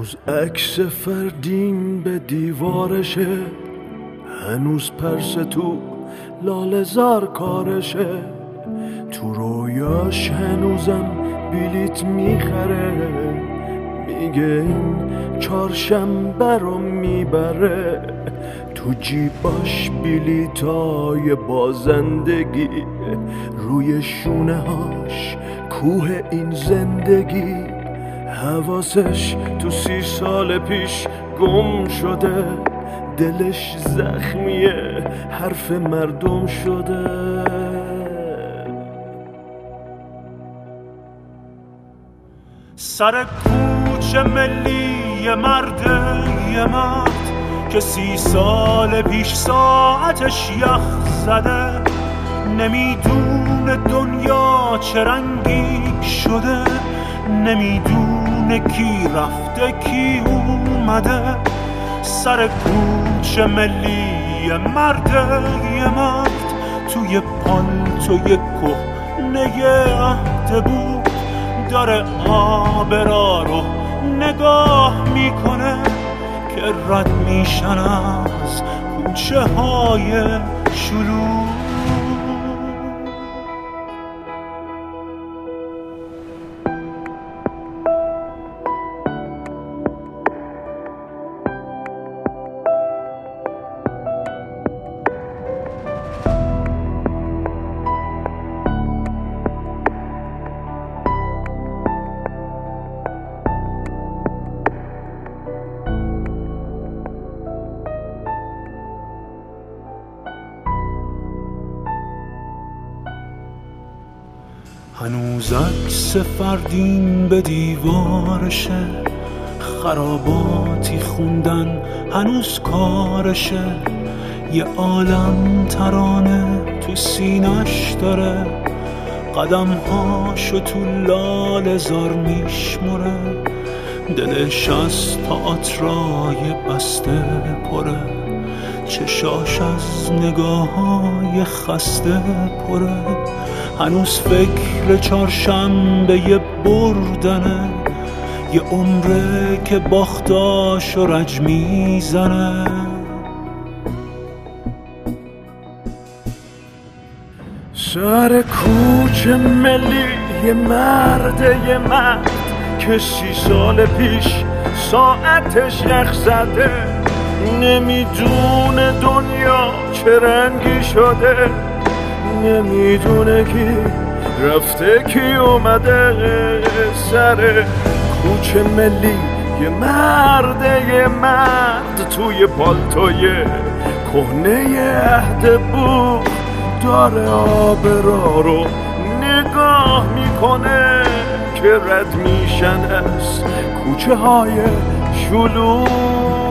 هنوز عکس فردین به دیوارشه، هنوز پرس تو لاله زار کارشه، تو رویاش هنوزم بلیت میخره، میگه این چهارشنبه رو میبره، تو جیباش بلیتای بازندگی، روی شونه هاش کوه این زندگی، حواسش تو 30 سال پیش گم شده، دلش زخمیه حرف مردم شده. سر کوچه ملی یه مرد که 30 سال پیش ساعتش یخ زده، نمیدونه دنیا چه رنگی شده، نمیدونه کی رفته کی اومده. سر کوچه ملی یه مرد توی پالتوی کهنه عهد بود، داره آبرا رو نگاه میکنه که رد میشن از کوچه های شلوغ. هنوز عکس فردین به دیوارشه، خراباتی خوندن هنوز کارشه، یه عالم ترانه تو سینش داره، قدمهاشو تو لاله زار میشمره، دلش از تئاترای بسته پره، چشاش از نگاه‌های خسته پره، هنوز فکر چهارشنبه یه بردنه، یه عمره که باختاشو رج میزنه. سر کوچه ملی یه مرد که 30 سال پیش ساعتش یخ زده، نمیدونه دنیا چه رنگی شده، نمیدونه کی رفته کی اومده. سر کوچه ملی یه مرد توی پالتوی کهنه عهد بود، داره آبرا رو نگاه میکنه که رد میشن از کوچه های شلوغ.